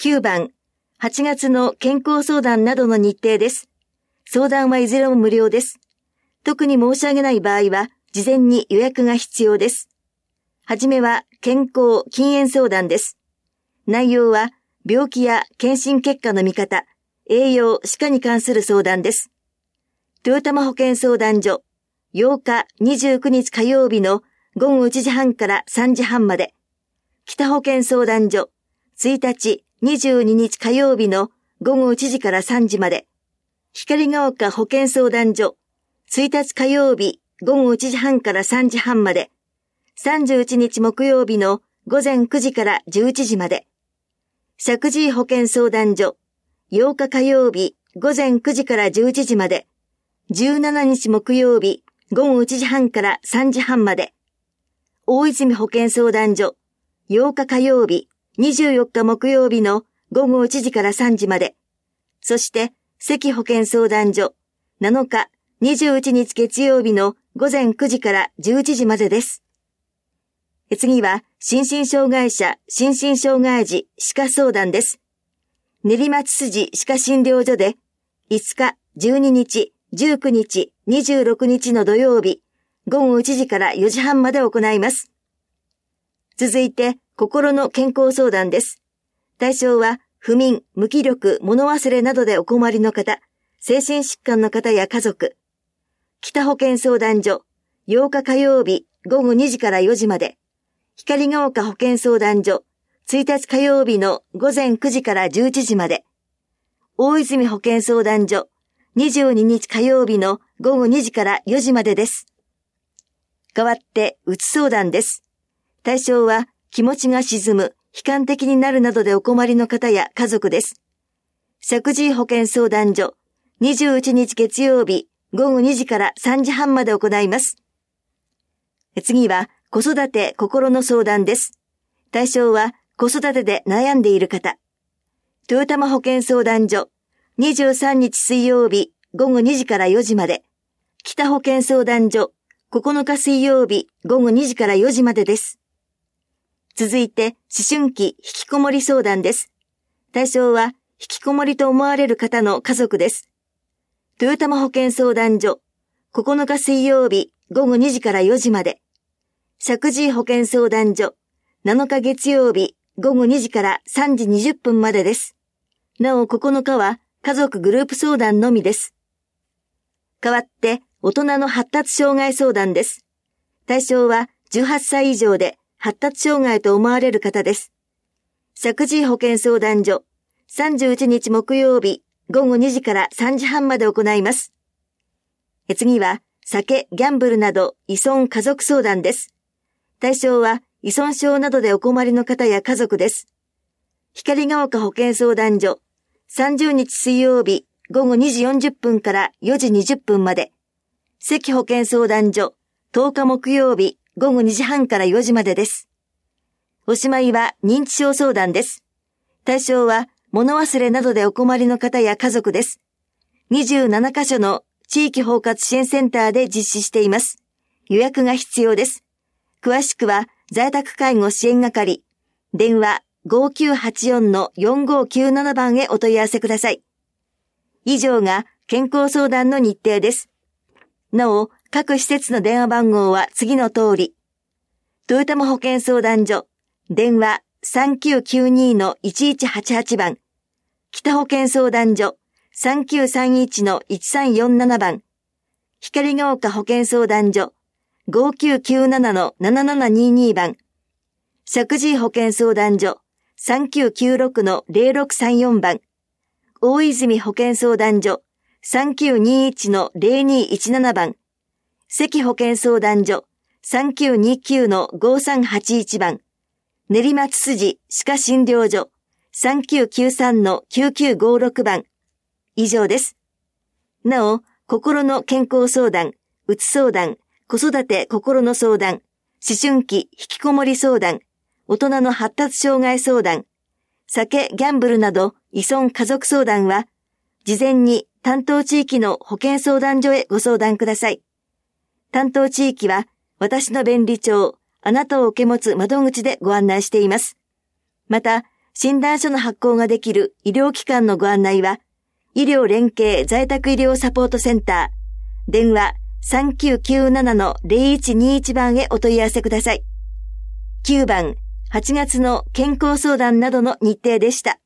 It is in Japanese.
9番、8月の健康相談などの日程です。相談はいずれも無料です。特に申し上げない場合は、事前に予約が必要です。はじめは健康・禁煙相談です。内容は病気や検診結果の見方、栄養・歯科に関する相談です。豊玉保健相談所、8日、29日火曜日の午後1時半から3時半まで。北保健相談所、1日、22日火曜日の午後1時から3時まで。光が丘保健相談所、1日火曜日午後1時半から3時半まで。31日木曜日の午前9時から11時まで。石神井保健相談所、8日火曜日午前9時から11時まで。17日木曜日午後1時半から3時半まで。大泉保健相談所、8日火曜日、24日木曜日の午後1時から3時まで。そして、関保健相談所、7日、21日月曜日の午前9時から11時までです。次は、心身障害者、心身障害児、歯科相談です。練馬津筋歯科診療所で、5日、12日、19日、26日の土曜日、午後1時から4時半まで行います。続いて、心の健康相談です。対象は、不眠、無気力、物忘れなどでお困りの方、精神疾患の方や家族。北保健相談所、8日火曜日、午後2時から4時まで。光が丘保健相談所、1日火曜日の午前9時から11時まで。大泉保健相談所、22日火曜日の午後2時から4時までです。代わって、うつ相談です。対象は、気持ちが沈む、悲観的になるなどでお困りの方や家族です。石神井保健相談所、21日月曜日、午後2時から3時半まで行います。次は、子育て心の相談です。対象は、子育てで悩んでいる方。豊玉保健相談所、23日水曜日、午後2時から4時まで。北保健相談所、9日水曜日、午後2時から4時までです。続いて、思春期引きこもり相談です。対象は、引きこもりと思われる方の家族です。豊玉保健相談所、9日水曜日、午後2時から4時まで。石神井保健相談所、7日月曜日、午後2時から3時20分までです。なお9日は、家族グループ相談のみです。代わって、大人の発達障害相談です。対象は、18歳以上で、発達障害と思われる方です。石神井保健相談所、31日木曜日、午後2時から3時半まで行います。次は、酒、ギャンブルなど依存家族相談です。対象は、依存症などでお困りの方や家族です。光が丘保健相談所、30日水曜日、午後2時40分から4時20分まで。関保健相談所、10日木曜日、午後2時半から4時までです。おしまいは認知症相談です。対象は物忘れなどでお困りの方や家族です。27カ所の地域包括支援センターで実施しています。予約が必要です。詳しくは在宅介護支援係、電話 5984-4597 番へお問い合わせください。以上が健康相談の日程です。なお、各施設の電話番号は次の通り。豊玉保健相談所、電話 3992-1188 番。北保健相談所、3931-1347 番。光が丘保健相談所、5997-7722 番。石神井保健相談所、3996-0634 番。大泉保健相談所、3921-0217 番。関保健相談所、3929-5381 番。練馬津筋歯科診療所、3993-9956 番。以上です。なお、心の健康相談、うつ相談、子育て心の相談、思春期引きこもり相談、大人の発達障害相談、酒、ギャンブルなど依存家族相談は、事前に担当地域の保健相談所へご相談ください。担当地域は、私の便利帳、あなたを受け持つ窓口でご案内しています。また、 診断書の発行ができる医療機関のご案内は、医療連携在宅医療サポートセンター、電話 3997-0121 番へお問い合わせください。9番、8月の健康相談などの日程でした。